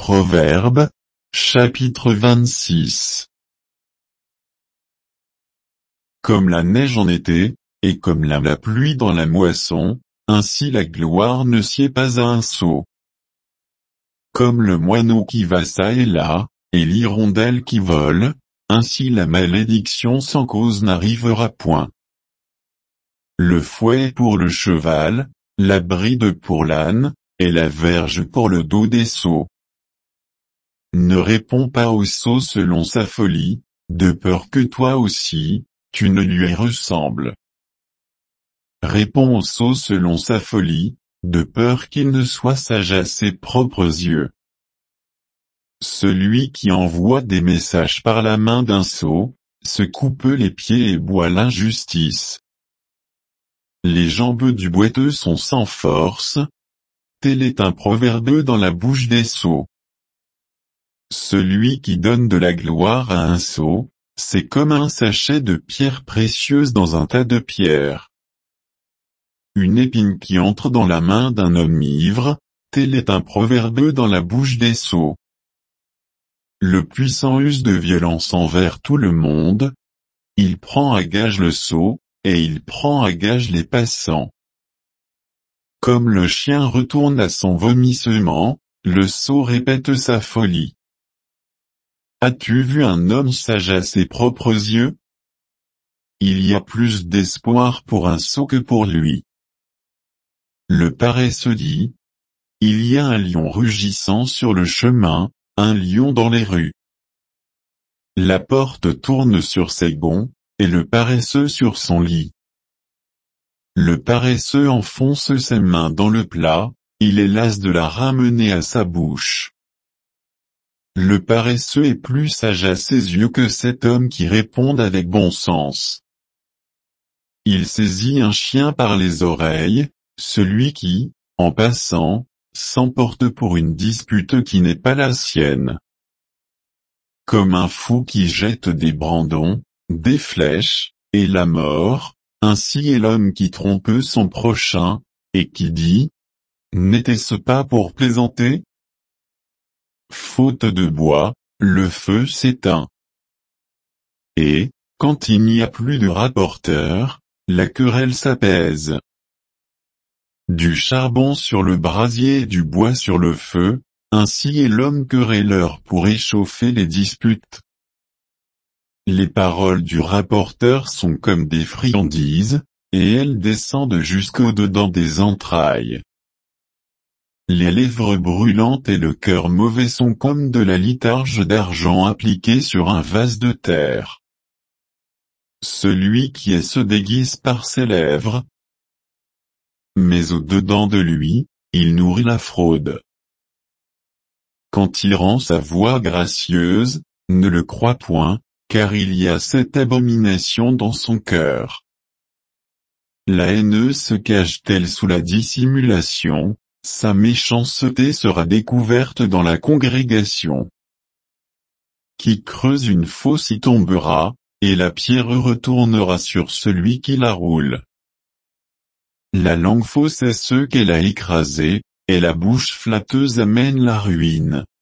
Proverbes, chapitre 26. Comme la neige en été, et comme la pluie dans la moisson, ainsi la gloire ne sied pas à un sot. Comme le moineau qui va çà et là, et l'hirondelle qui vole, ainsi la malédiction sans cause n'arrivera point. Le fouet pour le cheval, la bride pour l'âne, et la verge pour le dos des sots. Ne réponds pas au sot selon sa folie, de peur que toi aussi, tu ne lui ressembles. Réponds au sot selon sa folie, de peur qu'il ne soit sage à ses propres yeux. Celui qui envoie des messages par la main d'un sot, se coupe les pieds et boit l'injustice. Les jambes du boiteux sont sans force. Tel est un proverbe dans la bouche des sots. Celui qui donne de la gloire à un sot, c'est comme un sachet de pierres précieuses dans un tas de pierres. Une épine qui entre dans la main d'un homme ivre, tel est un proverbe dans la bouche des sots. Le puissant use de violence envers tout le monde. Il prend à gage le sot, et il prend à gage les passants. Comme le chien retourne à son vomissement, le sot répète sa folie. As-tu vu un homme sage à ses propres yeux? Il y a plus d'espoir pour un sot que pour lui. Le paresseux dit: il y a un lion rugissant sur le chemin, un lion dans les rues. La porte tourne sur ses gonds, et le paresseux sur son lit. Le paresseux enfonce ses mains dans le plat, il est las de la ramener à sa bouche. Le paresseux est plus sage à ses yeux que cet homme qui répond avec bon sens. Il saisit un chien par les oreilles, celui qui, en passant, s'emporte pour une dispute qui n'est pas la sienne. Comme un fou qui jette des brandons, des flèches, et la mort, ainsi est l'homme qui trompe son prochain, et qui dit: n'était-ce pas pour plaisanter? Faute de bois, le feu s'éteint. Et, quand il n'y a plus de rapporteur, la querelle s'apaise. Du charbon sur le brasier et du bois sur le feu, ainsi est l'homme querelleur pour échauffer les disputes. Les paroles du rapporteur sont comme des friandises, et elles descendent jusqu'au-dedans des entrailles. Les lèvres brûlantes et le cœur mauvais sont comme de la litharge d'argent appliquée sur un vase de terre. Celui qui est se déguise par ses lèvres, mais au-dedans de lui, il nourrit la fraude. Quand il rend sa voix gracieuse, ne le crois point, car il y a cette abomination dans son cœur. La haineuse se cache-t-elle sous la dissimulation? Sa méchanceté sera découverte dans la congrégation. Qui creuse une fosse y tombera, et la pierre retournera sur celui qui la roule. La langue fausse est ceux qu'elle a écrasés, et la bouche flatteuse amène la ruine.